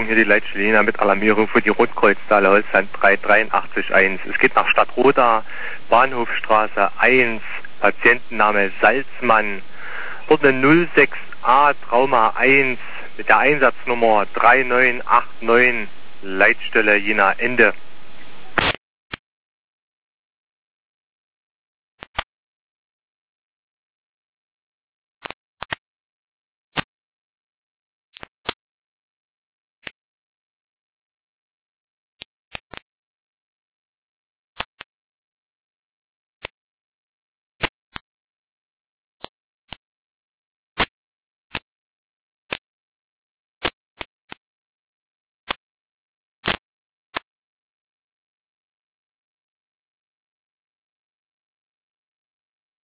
hier die Leitstelle Jena mit Alarmierung für die Rotkreuztaler Holzland 3881. Es geht nach Stadtroda, Bahnhofstraße 1, Patientenname Salzmann. Dort eine 06a Trauma 1 mit der Einsatznummer 3989, Leitstelle Jena Ende.